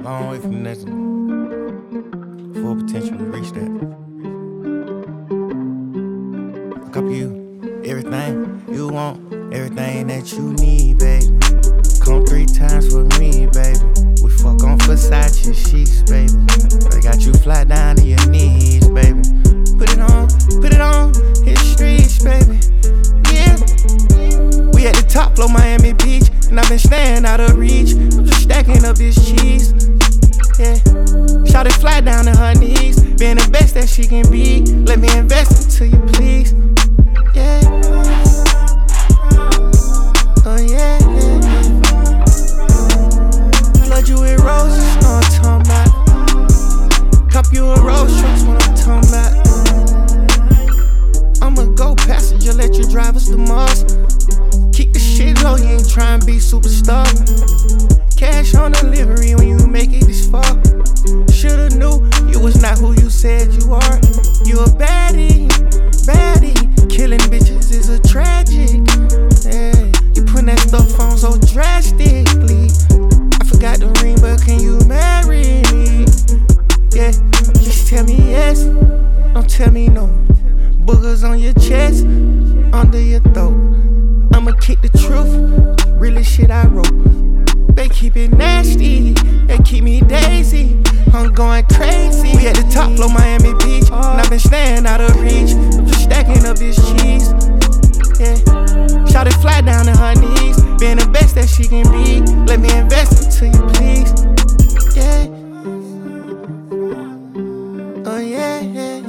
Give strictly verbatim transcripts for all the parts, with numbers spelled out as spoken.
long way from nothing. Full potential to reach that. I copy you, everything you want, everything that you need, baby. Come three times for me, baby. We fuck on Versace sheets, baby. I got you fly down to your knees, baby. Put it on, put it on, hit the streets, baby. Yeah. We at the top floor, Miami Beach, and I've been staying out of reach. I'm just stacking up this cheese. Yeah. Shawty fly down to her knees, being the best that she can be. Let me invest into you, please. Yeah. Oh yeah, yeah, yeah. Flood you with roses, know what I'm talking about. Cup you a rose, trucks, what I'm talking about. I'ma go passenger, let you drive us to Mars. Keep the shit low, you ain't tryna be superstar. Cash on delivery when you make it this far. Shoulda knew you was not who you said you are. You a baddie, baddie. Killing bitches is a tragic. Yeah. You putting that stuff on so drastically. I forgot the ring, but can you marry me? Yeah, just tell me yes, don't tell me no. Boogers on your chest, under your throat. I'ma kick the truth, really shit I wrote. They keep it nasty, they keep me daisy. I'm going crazy. We at the top floor, Miami Beach, and I've been staying out of reach. I'm just stacking up this cheese. Yeah. Shawty fly down to her knees, being the best that she can be. Let me invest into you, please. Yeah. Oh yeah, yeah,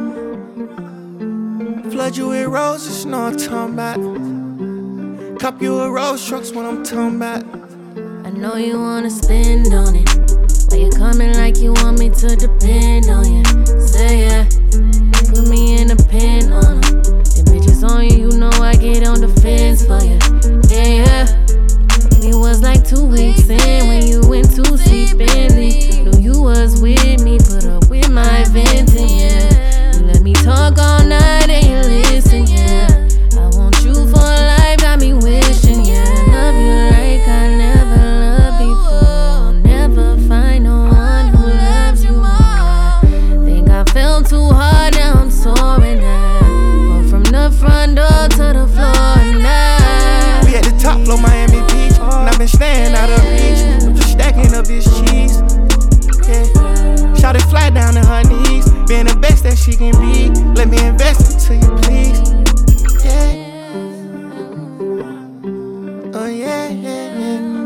yeah. Flood you with roses, know what I'm talking about. Cop you a rose, trucks, what I'm talking about. I know you wanna spend on it, but you coming like you want me to depend on you. Say yeah, put me in a pin on them. Them bitches on you, you know I get on the fence for you. Yeah, yeah. It was like two weeks in when you went to sleep and me. Knew you was with me, put up with my venting, yeah. You let me talk all night and you listen, yeah. I want you for life, got me wishing, yeah. Love you like I never loved before. Never find no one who loves you more. Think I fell too hard, now I'm soaring now. But from the front door to the floor now. We at the top floor, Miami Beach, and I've been staying out of reach. I'm just stacking up this cheese. Yeah. Shawty fly down to her knees, being the best that she can be. Let me invest into you, please. Yeah. Oh yeah, yeah,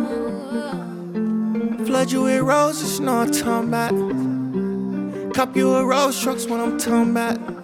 yeah. Flood you with roses, know what I'm talking about. Cop you a rose, trucks, what I'm talking about.